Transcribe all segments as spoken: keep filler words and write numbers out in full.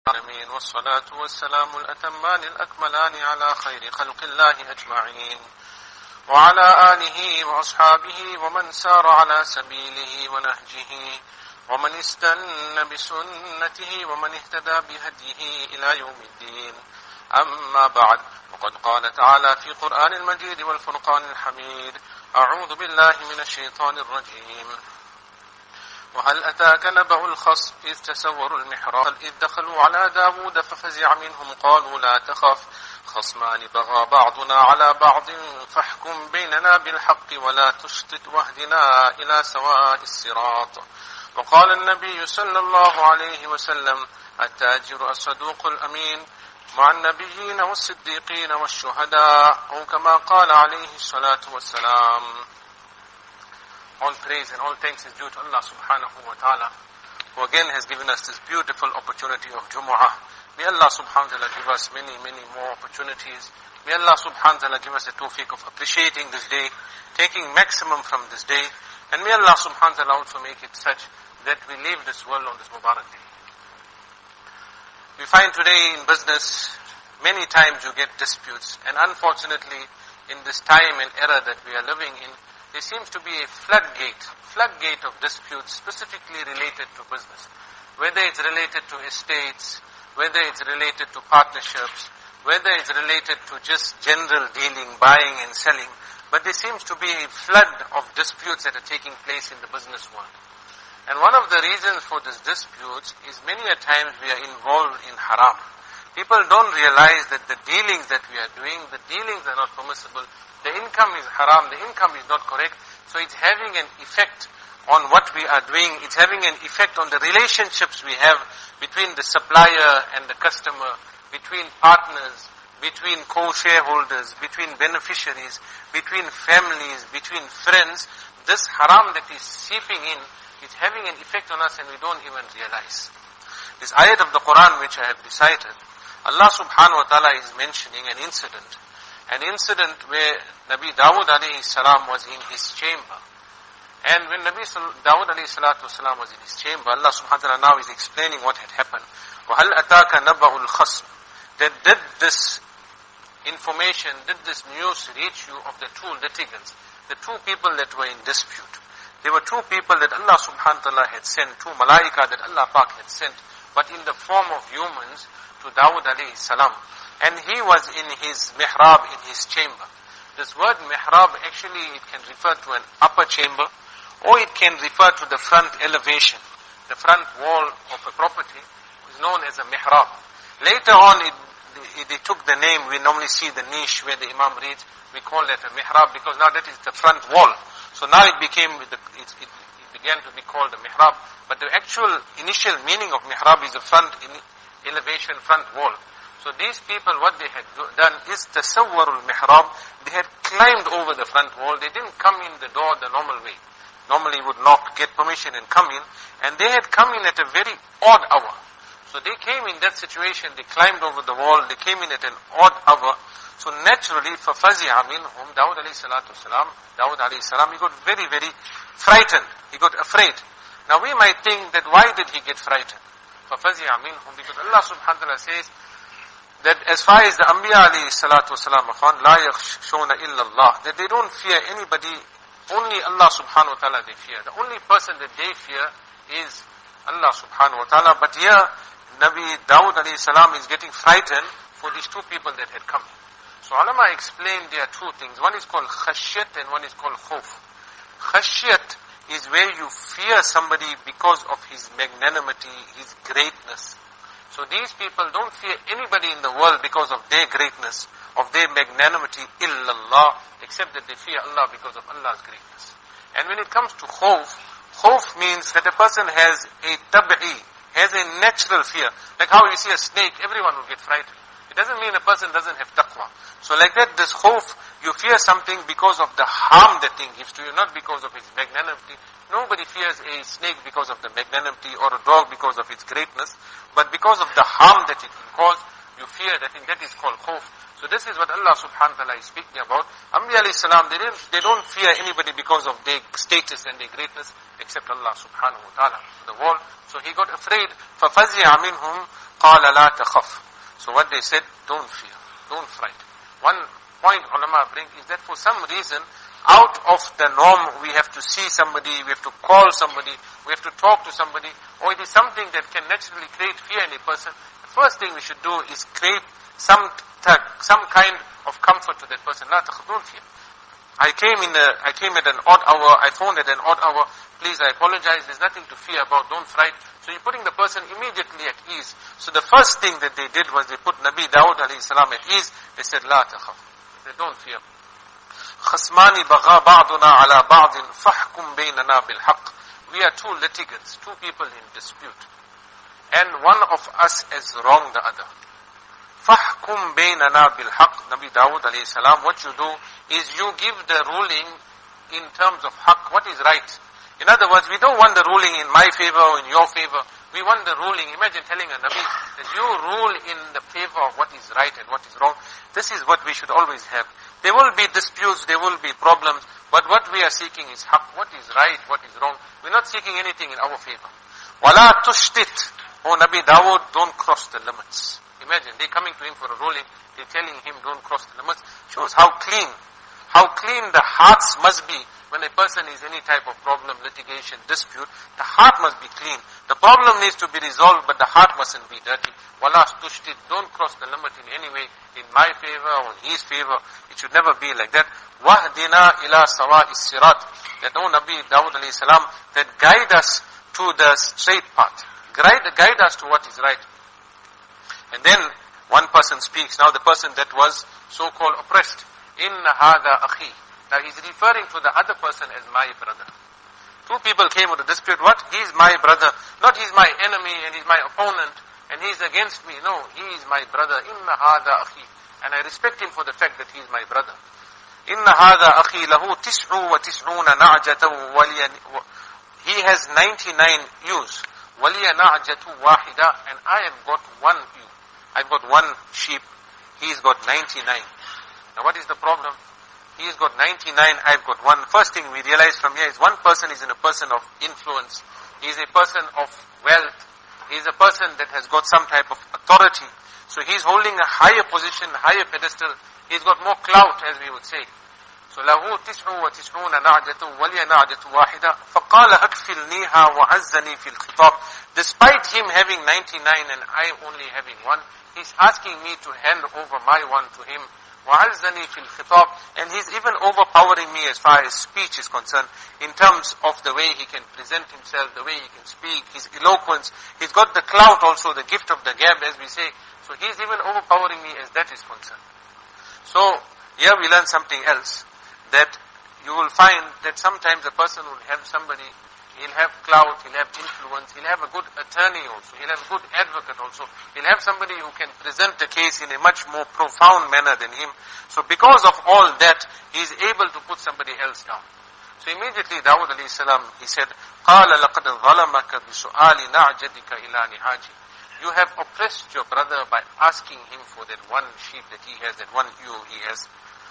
العالمين والصلاة والسلام الأتمان الأكملان على خير خلق الله أجمعين وعلى آله وأصحابه ومن سار على سبيله ونهجه ومن استنى بسنته ومن اهتدى بهديه إلى يوم الدين. أما بعد، وقد قال تعالى في قرآن المجيد والفرقان الحميد: أعوذ بالله من الشيطان الرجيم. وهل أتاك نبأ الخصم إذ تسوروا المحراب إذ دخلوا على داود ففزع منهم قالوا لا تخف خصمان بغى بعضنا على بعض فاحكم بيننا بالحق ولا تشطط واهدنا إلى سواء الصراط. وقال النبي صلى الله عليه وسلم: التاجر الصدوق الأمين مع النبيين والصديقين والشهداء، أو كما قال عليه الصلاة والسلام. All praise and all thanks is due to Allah subhanahu wa ta'ala, who again has given us this beautiful opportunity of Jumu'ah. May Allah subhanahu wa ta'ala give us many, many more opportunities. May Allah subhanahu wa ta'ala give us the tawfiq of appreciating this day, taking maximum from this day. And may Allah subhanahu wa ta'ala also make it such that we leave this world on this Mubarak day. We find today in business, many times you get disputes. And unfortunately, in this time and era that we are living in, there seems to be a floodgate, floodgate of disputes specifically related to business. Whether it's related to estates, whether it's related to partnerships, whether it's related to just general dealing, buying and selling. But there seems to be a flood of disputes that are taking place in the business world. And one of the reasons for these disputes is many a times we are involved in haram. People don't realize that the dealings that we are doing, the dealings are not permissible. The income is haram, the income is not correct. So it's having an effect on what we are doing. It's having an effect on the relationships we have between the supplier and the customer, between partners, between co-shareholders, between beneficiaries, between families, between friends. This haram that is seeping in is having an effect on us and we don't even realize. This ayat of the Quran which I have recited, Allah subhanahu wa ta'ala is mentioning an incident. An incident where Nabi Dawud alayhi salam was in his chamber. And when Nabi Dawud alayhi salatu salam was in his chamber, Allah subhanahu wa ta'ala now is explaining what had happened. وَهَلْ أَتَاكَ نَبَأُ الْخَصْمِ. That did this information, did this news reach you of the two litigants, the two people that were in dispute. There were two people that Allah subhanahu wa ta'ala had sent, two malaika that Allah Pak had sent, but in the form of humans to Dawud alayhi salam. And he was in his mihrab, in his chamber. This word mihrab, actually it can refer to an upper chamber, or it can refer to the front elevation. The front wall of a property is known as a mihrab. Later on, it, it, it took the name, we normally see the niche where the imam reads, we call that a mihrab, because now that is the front wall. So now it became, the, it, it, it began to be called a mihrab. But the actual initial meaning of mihrab is the front in, elevation, front wall. So these people, what they had do, done is tasawwarul mihrab. They had climbed over the front wall. They didn't come in the door the normal way. Normally would knock, get permission and come in. And they had come in at a very odd hour. So they came in that situation. They climbed over the wall. They came in at an odd hour. So naturally, فَفَزِعَ مِنْهُمْ Dawud alayhi salatu salam, Dawud alayhi salam, he got very, very frightened. He got afraid. Now we might think that why did he get frightened? فَفَزِعَ مِنْهُمْ Because Allah subhanahu wa ta'ala says that as far as the Anbiya alayhi salatu wasalam are found, لَا يَخْشُونَ إِلَّا اللَّهِ, that they don't fear anybody, only Allah subhanahu wa ta'ala they fear. The only person that they fear is Allah subhanahu wa ta'ala. But here, Nabi Dawud alayhi salam is getting frightened for these two people that had come. So ulama explained there are two things. One is called khashyat and one is called khawf. Khashyat is where you fear somebody because of his magnanimity, his greatness. So these people don't fear anybody in the world because of their greatness, of their magnanimity, illallah, except that they fear Allah because of Allah's greatness. And when it comes to khawf, khawf means that a person has a tab'i, has a natural fear. Like how you see a snake, everyone will get frightened. It doesn't mean a person doesn't have taqwa. So like that, this khawf, you fear something because of the harm that thing gives to you, not because of its magnanimity. Nobody fears a snake because of the magnanimity or a dog because of its greatness, but because of the harm that it will cause, you fear that thing. That is called khawf. So this is what Allah subhanahu wa ta'ala is speaking about. Anbiya alayhi salam, they, didn't, they don't fear anybody because of their status and their greatness, except Allah subhanahu wa ta'ala, the wall. So he got afraid. فَفَزِعَ مِنْهُمْ قَالَ لَا تَخَفْ. So what they said, don't fear, don't fright. One point ulama bring is that for some reason, out of the norm, we have to see somebody, we have to call somebody, we have to talk to somebody, or it is something that can naturally create fear in a person. The first thing we should do is create some some kind of comfort to that person. La takhaf, don't fear. I came in a, I came at an odd hour, I phoned at an odd hour, please I apologize, there's nothing to fear about, don't fright. So you're putting the person immediately at ease. So the first thing that they did was they put Nabi Dawud alayhi salam at ease. They said, La takhaf. They don't fear. خَصْمَانِ بَغَى بَعْضُنَا عَلَى بَعْضٍ فَحْكُمْ بَيْنَنَا بِالْحَقِّ. We are two litigants, two people in dispute. And one of us has wronged the other. فَحْكُمْ بَيْنَنَا بِالْحَقِّ. Nabi Dawud alayhi salam, what you do is you give the ruling in terms of haqq, what is right. In other words, we don't want the ruling in my favor or in your favor. We want the ruling. Imagine telling a Nabi that you rule in the favor of what is right and what is wrong. This is what we should always have. There will be disputes, there will be problems, but what we are seeking is haqq, what is right, what is wrong. We're not seeking anything in our favor. وَلَا تُشْتِتْ. Oh Nabi Dawud, don't cross the limits. Imagine, they're coming to him for a ruling, they're telling him don't cross the limits. Shows how clean, how clean the hearts must be when a person is any type of problem, litigation, dispute. The heart must be clean. The problem needs to be resolved, but the heart mustn't be dirty. Wala tushtit, don't cross the limit in any way, in my favor or in his favor. It should never be like that. Wahdina ila sawa'i sirat. That, oh Nabi Dawud alayhi salam, that guide us to the straight path. Guide, guide us to what is right. And then one person speaks. Now the person that was so-called oppressed. Inna hadha akhi. Now he's referring to the other person as my brother. Two people came with a dispute. What? He's my brother. Not he's my enemy and he's my opponent and he's against me. No, he is my brother. Inna hadha akhi. And I respect him for the fact that he's my brother. Inna hadha akhi lahu tis'u wa tis'una na'jatan waliya. He has ninety-nine ewes. Waliya na'jatu wahida. And I have got one ewe. I've got one sheep. He's got ninety-nine. Now what is the problem? He's got ninety-nine, I've got one. First thing we realize from here is one person is in a person of influence. He's a person of wealth. He's a person that has got some type of authority. So he's holding a higher position, higher pedestal. He's got more clout, as we would say. So له تسع وتسعون نعجة ولي نعجة واحدة فقال أكفلنيها وعزني في الخطاب. Despite him having ninety-nine and I only having one, he's asking me to hand over my one to him. وَعَزَّنِي فِي الْخِطَابِ. And he's even overpowering me as far as speech is concerned, in terms of the way he can present himself, the way he can speak, his eloquence. He's got the clout also, the gift of the gab, as we say. So he's even overpowering me as that is concerned. So here we learn something else, that you will find that sometimes a person will have somebody, he'll have clout, he'll have influence, he'll have a good attorney also, he'll have a good advocate also, he'll have somebody who can present the case in a much more profound manner than him. So because of all that, he's able to put somebody else down. So immediately Dawud alayhi salam, he said, قَالَ لَقَدْ ظَلَمَكَ بِسُؤَالِ نَعْجَدِكَ إِلَى نِحَاجِ. You have oppressed your brother by asking him for that one sheep that he has, that one ewe he has.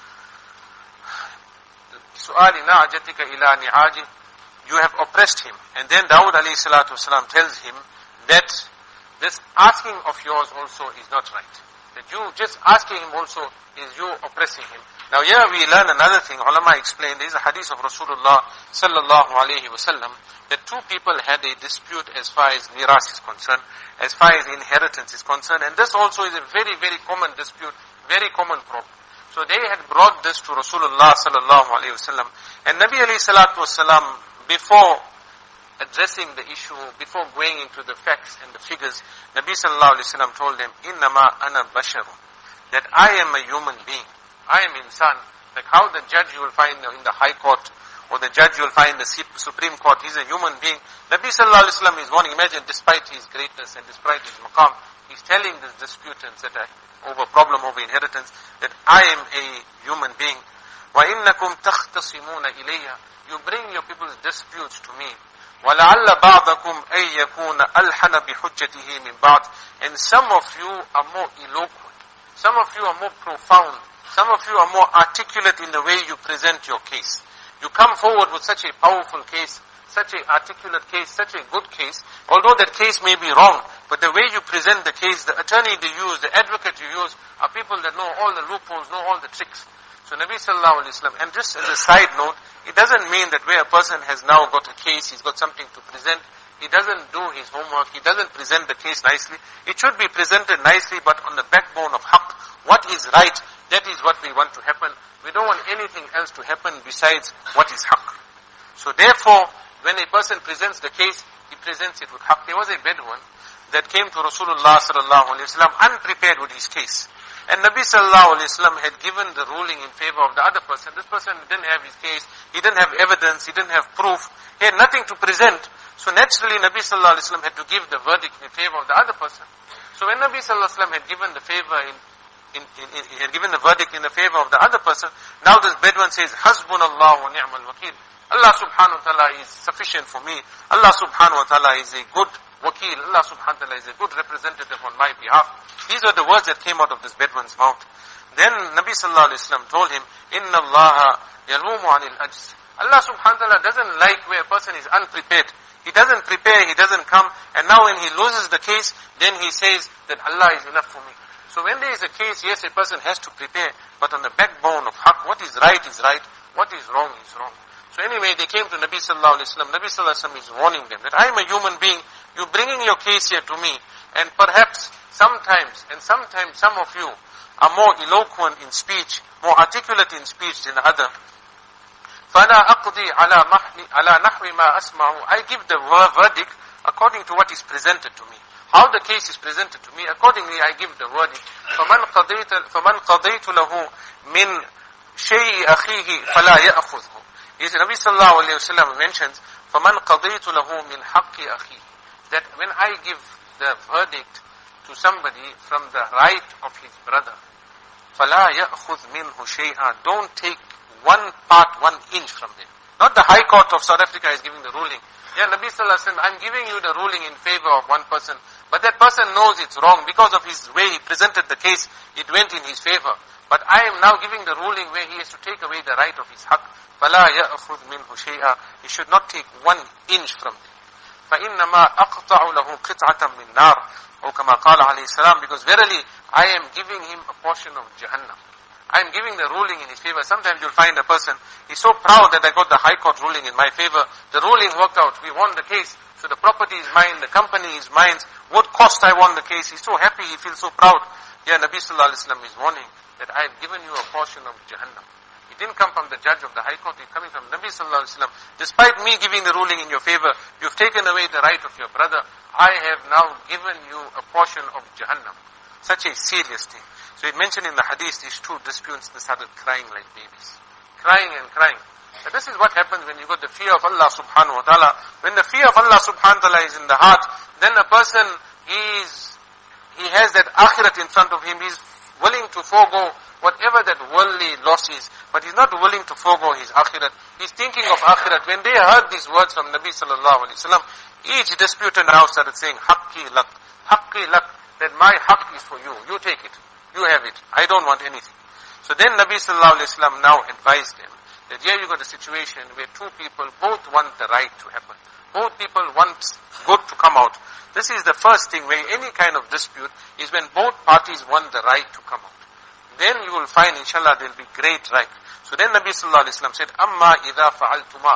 سُؤَالِ نَعْجَدِكَ إِلَى نِحَاجِ. You have oppressed him. And then Dawud alayhi salatu wasalam tells him that this asking of yours also is not right. That you just asking him also is you oppressing him. Now here we learn another thing. Ulama explained, there is a hadith of Rasulullah sallallahu alayhi wasallam, that two people had a dispute as far as miras is concerned, as far as inheritance is concerned. And this also is a very, very common dispute, very common problem. So they had brought this to Rasulullah sallallahu alayhi wasallam. And Nabi alayhi salatu wasalam, before addressing the issue, before going into the facts and the figures, Nabi sallallahu alayhi wasallam told them, Innama ana basharun, that I am a human being. I am insan. Like how the judge you will find in the high court, or the judge you will find in the supreme court, he's a human being. Nabi sallallahu alayhi wasallam is warning. Imagine, despite his greatness and despite his maqam, he's telling this disputants that are over problem, over inheritance, that I am a human being. وَإِنَّكُمْ تَخْتَصِمُونَ إِلَيَّ. You bring your people's disputes to me. وَلَعَلَّ بَعْضَكُمْ أَن يَكُونَ أَلْحَنَ بِحُجَّتِهِ مِنْ بَعْضٍ. And some of you are more eloquent. Some of you are more profound. Some of you are more articulate in the way you present your case. You come forward with such a powerful case, such an articulate case, such a good case. Although that case may be wrong, But the way you present the case, the attorney you use, the advocate you use, are people that know all the loopholes, know all the tricks. So Nabi sallallahu alayhi wa sallam, and just as a side note, it doesn't mean that where a person has now got a case, he's got something to present, he doesn't do his homework, he doesn't present the case nicely. It should be presented nicely, but on the backbone of haqq. What is right, that is what we want to happen. We don't want anything else to happen besides what is haqq. So therefore, when a person presents the case, he presents it with haqq. There was a Bedouin that came to Rasulullah sallallahu alayhi wa sallam unprepared with his case. And Nabi sallallahu alayhi wa sallam had given the ruling in favor of the other person. This person didn't have his case, he didn't have evidence, he didn't have proof, he had nothing to present. So naturally Nabi sallallahu alayhi wa sallam had to give the verdict in favor of the other person. So when Nabi sallallahu alayhi wa sallam had given the favor in, in, in, in he had given the verdict in the favor of the other person, now this Bedouin says, Hasbunallahu wa ni'mal wakil. Allah subhanahu wa ta'ala is sufficient for me. Allah subhanahu wa ta'ala is a good wakil. Allah subhanahu wa ta'ala is a good representative on my behalf. These are the words that came out of this Bedouin's mouth. Then Nabi sallallahu alayhi wa sallam told him, Inna Allah yalumu anil ajz. Allah subhanahu wa ta'ala doesn't like where a person is unprepared. He doesn't prepare, he doesn't come, and now when he loses the case, then he says that Allah is enough for me. So when there is a case, yes, a person has to prepare, but on the backbone of haqq, what is right is right, what is wrong is wrong. So anyway, they came to Nabi sallallahu alayhi wa sallam. Nabi sallallahu alayhi wa sallam is warning them that I am a human being, you bringing your case here to me, and perhaps sometimes, and sometimes some of you are more eloquent in speech, more articulate in speech than the other. فَلَا أَقْضِي عَلَى نَحْوِ مَا أَسْمَعُ. I give the verdict according to what is presented to me. How the case is presented to me, accordingly I give the verdict. فَمَنْ قَضَيْتُ, فَمَنْ قَضَيْتُ لَهُ مِنْ شَيْءِ أَخِيهِ فَلَا يَأْخُذْهُ. Is Nabi sallallahu alayhi wa sallam mentions, فَمَنْ قَضَيْتُ لَهُ مِنْ حَقِّ أَخِيهِ. That when I give the verdict to somebody from the right of his brother, فَلَا يَأْخُذْ مِنْهُ شَيْئًا. Don't take one part, one inch from them. Not the High Court of South Africa is giving the ruling. Yeah, Nabi sallallahu alayhi wa sallam, I'm giving you the ruling in favor of one person, but that person knows it's wrong. Because of his way he presented the case, it went in his favor. But I am now giving the ruling where he has to take away the right of his haqq. فَلَا يَأْخُذْ مِنْهُ شَيْئًا. He should not take one inch from them. فَإِنَّمَا أَقْطَعُ لَهُ قِطْعَةً مِنْ نَارٍ. Or كما قال عليه السلام, because verily I am giving him a portion of Jahannam. I am giving the ruling in his favor. Sometimes you'll find a person, he's so proud that I got the High Court ruling in my favor. The ruling worked out. We won the case. So the property is mine, the company is mine. What cost I won the case? He's so happy, he feels so proud. Yeah, Nabi sallallahu alayhi wa sallam is warning that I have given you a portion of Jahannam. It didn't come from the judge of the High Court, it's coming from Nabi sallallahu alayhi wa sallam. Despite me giving the ruling in your favor, you've taken away the right of your brother. I have now given you a portion of Jahannam. Such a serious thing. So it mentioned in the hadith, these two disputes, they started crying like babies. Crying and crying. But this is what happens when you got the fear of Allah subhanahu wa ta'ala. When the fear of Allah subhanahu wa ta'ala is in the heart, then a person is, he has that akhirat in front of him. He's willing to forego whatever that worldly loss is, but he's not willing to forego his akhirat. He's thinking of akhirat. When they heard these words from Nabi sallallahu alayhi wa sallam, each disputant now started saying, haqqi lak, haqqi lak, that my haqq is for you. You take it. You have it. I don't want anything. So then Nabi sallallahu alayhi wa sallam now advised them that here you got a situation where two people both want the right to happen. Both people want good to come out. This is the first thing where any kind of dispute is when both parties want the right to come out. Then you will find, inshallah, there will be great right. So then Nabi sallallahu alayhi wa sallam said, Amma idha fa'altuma.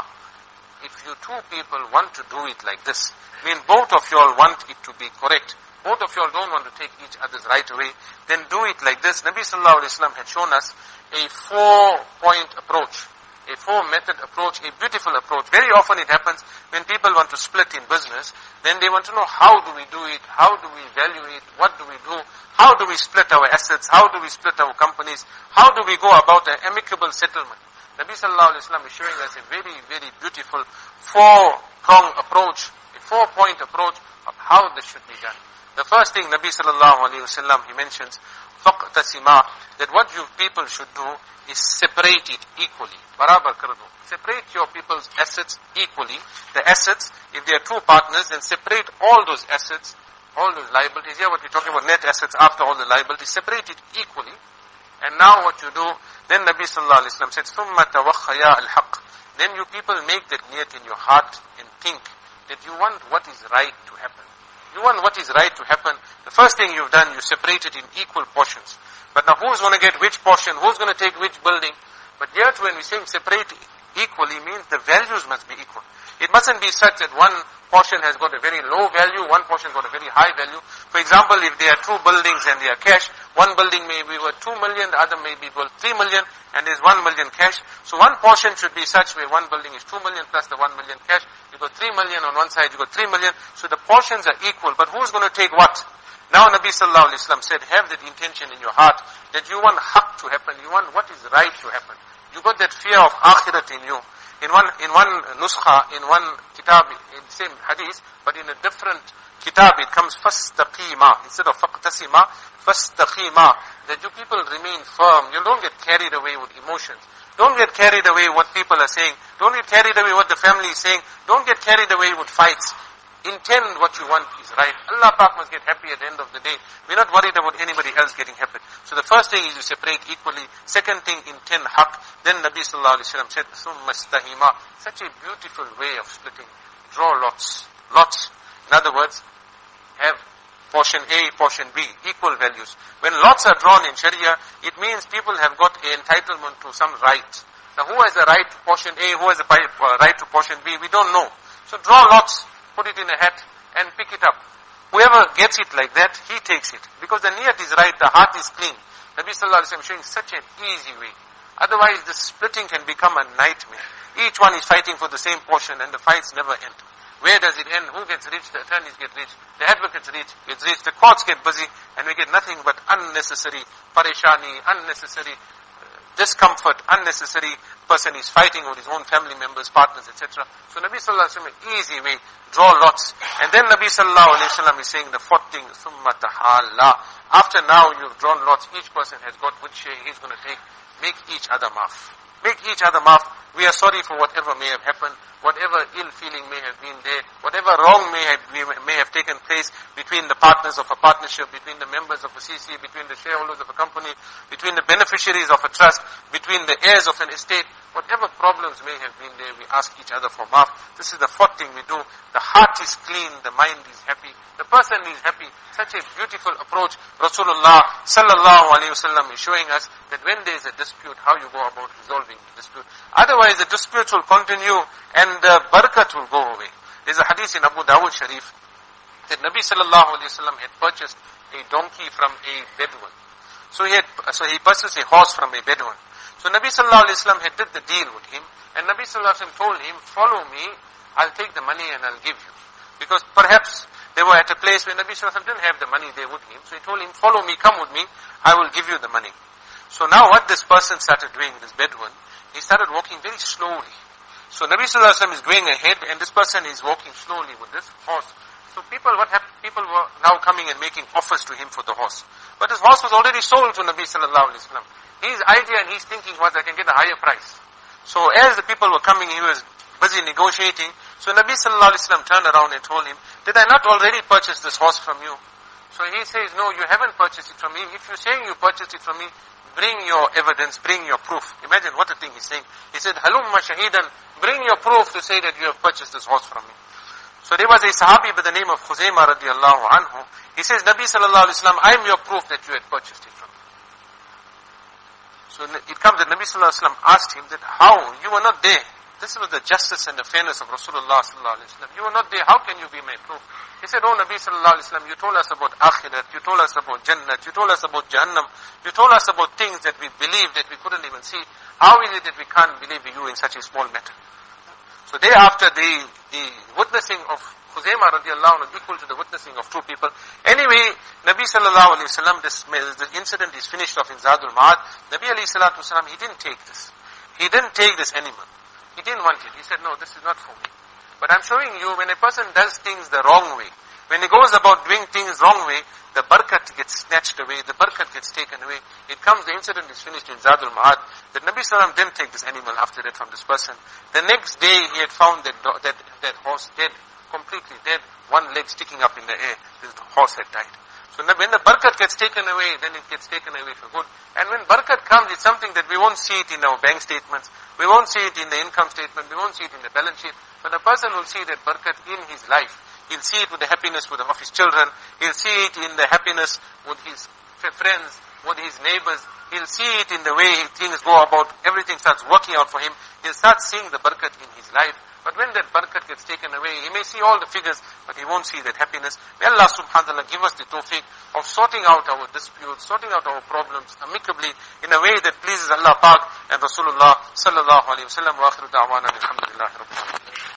If you two people want to do it like this, mean both of you all want it to be correct, both of you all don't want to take each other's right away, then do it like this. Nabi sallallahu alayhi wa sallam had shown us a four-point approach, a four-method approach, a beautiful approach. Very often it happens when people want to split in business, then they want to know how do we do it, how do we value it, what do we do, how do we split our assets, how do we split our companies, how do we go about an amicable settlement. Nabi sallallahu alayhi wa sallam is showing us a very, very beautiful four-prong approach, a four-point approach of how this should be done. The first thing Nabi sallallahu alayhi wa sallam, he mentions, فَقْتَسِمَا, that what you people should do is separate it equally. Barabar kar do. Separate your people's assets equally. The assets, if they are two partners, then separate all those assets, all those liabilities. Here what we're talking about, net assets after all the liabilities, separate it equally. And now what you do, then Nabi sallallahu alayhi wa sallam said, ثُمَّ تَوَخَّيَا الْحَقِّ. Then you people make that niyat in your heart and think that you want what is right to happen. You want what is right to happen. The first thing you've done, you separate it in equal portions. But now who's going to get which portion? Who's going to take which building? But yet when we're saying separate equally means the values must be equal. It mustn't be such that one portion has got a very low value, one portion has got a very high value. For example, if there are two buildings and they are cash, one building may be worth two million, the other may be worth three million, and there's one million cash. So one portion should be such where one building is two million plus the one million cash. You got three million on one side, you got three million. So the portions are equal, but who's going to take what? Now Nabi Sallallahu Alaihi Wasallam said, have that intention in your heart that you want haqq to happen, you want what is right to happen. You got that fear of akhirat in you. In one, in one nuskha, in one kitab, in the same hadith, but in a different kitab, it comes fastaqima. Instead of faqtasima, fastaqima. That you people remain firm. You don't get carried away with emotions. Don't get carried away what people are saying. Don't get carried away what the family is saying. Don't get carried away with fights. Intend what you want is right. Allah Pak must get happy at the end of the day. We're not worried about anybody else getting happy. So the first thing is you separate equally. Second thing, intend haqq. Then Nabi Sallallahu Alaihi Wasallam said, Summa stahima. Such a beautiful way of splitting. Draw lots. Lots. In other words, have portion A, portion B, equal values. When lots are drawn in Sharia, it means people have got an entitlement to some right. Now who has the right to portion A, who has the right to portion B, we don't know. So draw lots. Put it in a hat and pick it up. Whoever gets it like that, he takes it. Because the niyat is right, the heart is clean. Nabi Sallallahu Alaihi Wasallam showing such an easy way. Otherwise the splitting can become a nightmare. Each one is fighting for the same portion and the fights never end. Where does it end? Who gets rich? The attorneys get rich. The advocates rich, gets rich. The courts get busy and we get nothing but unnecessary parishani, unnecessary discomfort, unnecessary person is fighting with his own family members, partners, et cetera. So Nabi Sallallahu Alaihi Wasallam, easy way, draw lots. And then Nabi Sallallahu Alaihi Wasallam is saying the fourth thing, Summa tahalla. After now you've drawn lots, each person has got which share he's going to take. Make each other maaf. Make each other maaf. We are sorry for whatever may have happened, whatever ill feeling may have been there, whatever wrong may have, may have taken place between the partners of a partnership, between the members of a C C, between the shareholders of a company, between the beneficiaries of a trust, between the heirs of an estate. Whatever problems may have been there, we ask each other for maaf. This is the fourth thing we do. The heart is clean, the mind is happy, the person is happy. Such a beautiful approach. Rasulullah Sallallahu Alaihi Wasallam is showing us that when there is a dispute, how you go about resolving the dispute. Otherwise the disputes will continue and the barakat will go away. There is a hadith in Abu Dawud Sharif that Nabi Sallallahu Alaihi Wasallam had purchased a donkey from a Bedouin. So he had, so he purchased a horse from a Bedouin. So Nabi Sallallahu Alaihi Wasallam had did the deal with him, and Nabi Sallallahu Alaihi Wasallam told him, follow me, I'll take the money and I'll give you. Because perhaps they were at a place where Nabi Sallallahu Alaihi Wasallam didn't have the money there with him. So he told him, follow me, come with me, I will give you the money. So now what this person started doing, this Bedouin, he started walking very slowly. So Nabi Sallallahu Alaihi Wasallam is going ahead and this person is walking slowly with this horse. So people, what happened? People were now coming and making offers to him for the horse. But his horse was already sold to Nabi Sallallahu Alaihi Wasallam. His idea and his thinking was, I can get a higher price. So as the people were coming, he was busy negotiating. So Nabi Sallallahu Alaihi Wasallam turned around and told him, did I not already purchase this horse from you? So he says, no, you haven't purchased it from me. If you're saying you purchased it from me, bring your evidence, bring your proof. Imagine what a thing he's saying. He said, halumma shahidan, bring your proof to say that you have purchased this horse from me. So there was a sahabi by the name of Khuzaymah radiallahu anhu. He says, Nabi Sallallahu Alaihi Wasallam, I am your proof that you had purchased it from me. So it comes that Nabi Sallallahu Alaihi Wasallam asked him that how? You were not there. This was the justice and the fairness of Rasulullah Sallallahu Alaihi Wasallam. You were not there. How can you be my proof? He said, oh Nabi Sallallahu Alaihi Wasallam, you told us about akhirat, you told us about jannat, you told us about jahannam, you told us about things that we believe that we couldn't even see. How is it that we can't believe you in such a small matter? So thereafter the, the witnessing of Khuzaymah radiallahu anhu equal to the witnessing of two people. Anyway, Nabi Sallallahu Alaihi Wasallam, this, the incident is finished off in Zadul Ma'ad. Nabi Alayhi Salatu Wasallam, he didn't take this. He didn't take this animal. He didn't want it. He said, no, this is not for me. But I'm showing you, when a person does things the wrong way, when he goes about doing things wrong way, the barakat gets snatched away, the barakat gets taken away. It comes, the incident is finished in Zadul Ma'ad, that Nabi Sallallahu Alaihi Wasallam didn't take this animal after that from this person. The next day, he had found that, that, that horse dead, completely dead, one leg sticking up in the air. This horse had died. So when the barakat gets taken away, then it gets taken away for good. And when barakat comes, it's something that we won't see it in our bank statements, we won't see it in the income statement, we won't see it in the balance sheet, but a person will see that barakat in his life. He'll see it with the happiness with, of his children. He'll see it in the happiness with his friends, with his neighbors. He'll see it in the way things go about. Everything starts working out for him. He'll start seeing the barakat in his life. But when that barakat gets taken away, he may see all the figures, but he won't see that happiness. May Allah subhanahu wa ta'ala give us the tawfiq of sorting out our disputes, sorting out our problems amicably in a way that pleases Allah Pak and Rasulullah sallallahu alayhi wa sallam. Wa akhiru da'wana alhamdulillahi rabbil alamin.